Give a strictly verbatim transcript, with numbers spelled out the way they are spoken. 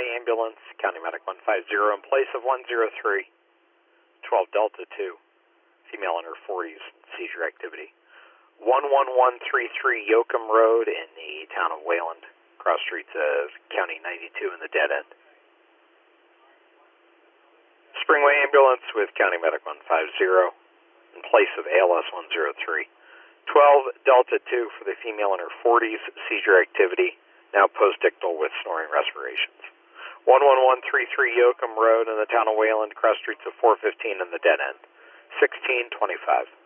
Springway Ambulance, County Medic one five zero in place of one zero three, twelve Delta two, female in her forties, seizure activity. one one one three three Yoakum Road in the town of Wayland, cross streets of County ninety-two in the dead end. Springway Ambulance with County Medic one five zero in place of A L S one zero three. twelve Delta two for the female in her forties, seizure activity, now postictal with snoring respirations. one one one three three Yoakum Road in the town of Wayland, cross streets of four fifteen in the dead end. sixteen twenty-five.